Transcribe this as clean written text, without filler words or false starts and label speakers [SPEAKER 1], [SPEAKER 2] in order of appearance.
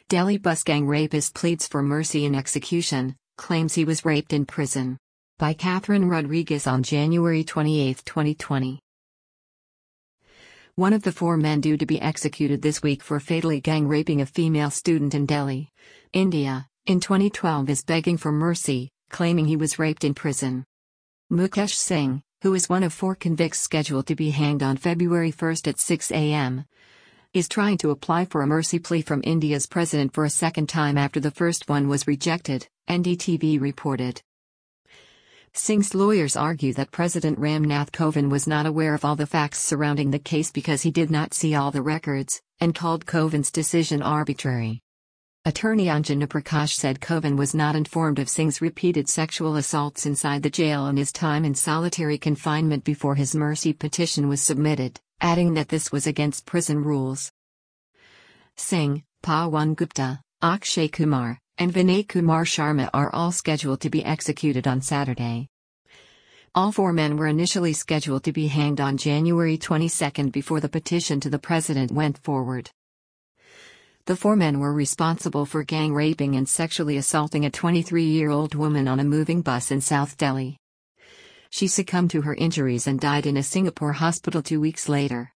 [SPEAKER 1] Delhi bus gang rapist pleads for mercy in execution, claims he was raped in prison. By Catherine Rodriguez on January 28, 2020. One of the 4 men due to be executed this week for fatally gang raping a female student in Delhi, India, in 2012 is begging for mercy, claiming he was raped in prison. Mukesh Singh, who is one of 4 convicts scheduled to be hanged on February 1 at 6 a.m., is trying to apply for a mercy plea from India's president for a second time after the first one was rejected, NDTV reported. Singh's lawyers argue that President Ramnath Kovind was not aware of all the facts surrounding the case because he did not see all the records, and called Kovind's decision arbitrary. Attorney Anjana Prakash said Kovind was not informed of Singh's repeated sexual assaults inside the jail and his time in solitary confinement before his mercy petition was submitted, adding that this was against prison rules. Singh, Pawan Gupta, Akshay Kumar, and Vinay Kumar Sharma are all scheduled to be executed on Saturday. All 4 men were initially scheduled to be hanged on January 22 before the petition to the president went forward. The 4 men were responsible for gang raping and sexually assaulting a 23-year-old woman on a moving bus in South Delhi. She succumbed to her injuries and died in a Singapore hospital 2 weeks later.